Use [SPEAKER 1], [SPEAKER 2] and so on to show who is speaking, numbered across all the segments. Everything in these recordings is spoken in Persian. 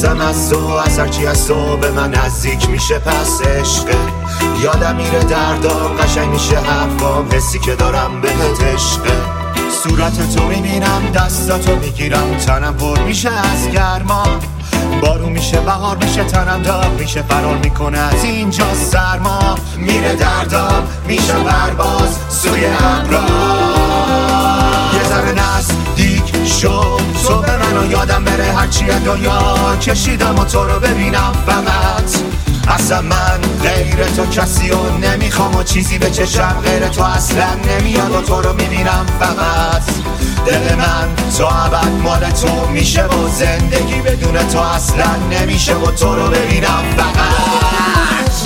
[SPEAKER 1] میترسم از تو، از هرچی از تو به من نزدیک میشه پس عشقه. یادم میره دردام، قشنگ میشه حرفام، حسی که دارم بهت عشقه. صورت تو میبینم، دستاتو میگیرم، تنم پر میشه از گرما. بارون میشه، بهار میشه، تنم داغ میشه، فرار میکنه از اینجا سرما. میره دردام، میشه پرواز سوی ابرا. یه ذره نزدیک شو تو به منو، یادم بره هرچی از دنیا کشیدم و تو رو ببینم فقط. اصلا من غیر تو کسی رو نمیخوام و چیزی به چشم غیر تو اصلا نمیاد و تو رو میبینم فقط. دل من تا ابد مال تو میشه و زندگی بدون تو اصلا نمیشه و تو رو ببینم فقط.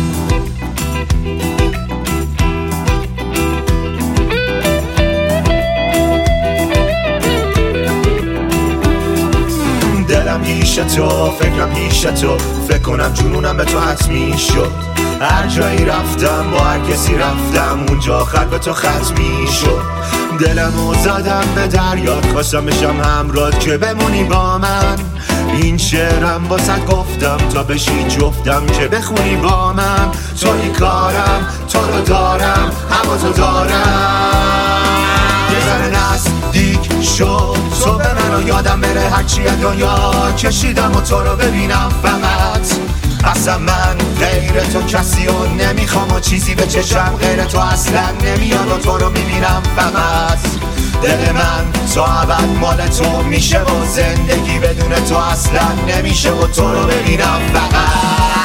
[SPEAKER 1] دلم پیش تو، فکرم پیش تو، فکر کنم جنونم به تو حتمی شد. هر جایی رفتم با هر کسی رفتم، اونجا خط به تو ختمی شد. دلمو زدم به دریات، خواستم بشم همراهت که بمونی با من. این شعرم واسه گفتم تا بشی جفتم که بخونی با من. توی کارم، تو رو دارم، هوا تو دارم. یه ذره نزدیک شو تو به منو، یادم بره هرچی از دنیا کشیدم و تو رو ببینم فقط. اصلا من غیر تو کسی رو نمیخوام و چیزی به چشم غیر تو اصلا نمیاد و تو رو میبینم فقط. دل من تا ابد مال تو میشه و زندگی بدون تو اصلا نمیشه و تو رو ببینم فقط.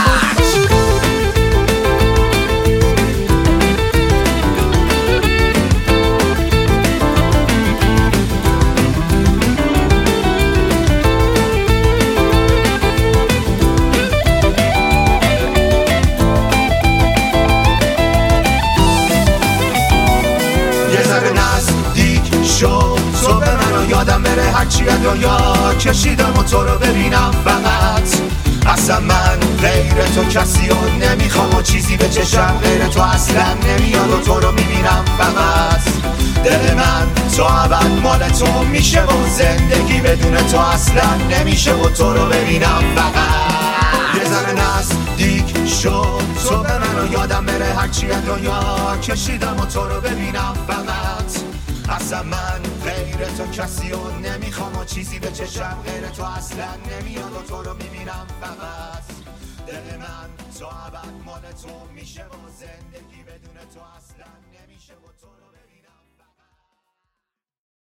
[SPEAKER 1] تو به منو، یادم بره هرچی از دنیا کشیدم و تو رو ببینم فقط. اصلا من غیر تو کسی رو نمیخوام و چیزی به چشم غیر تو اصلا نمیاد و تو رو میبینم فقط. دل من تا ابد مال تو میشه و زندگی بدون تو اصلا نمیشه و تو رو ببینم فقط. یه ذره نزدیک شو تو به منو، یادم بره هرچی از دنیا کشیدم و تو رو ببینم فقط. اصلا من غیر تو کسی رو نمیخوام و چیزی به چشم غیر تو اصلا نمیاد و تو رو میبینم فقط. دل من تا ابد مال تو میشه و زندگی بدون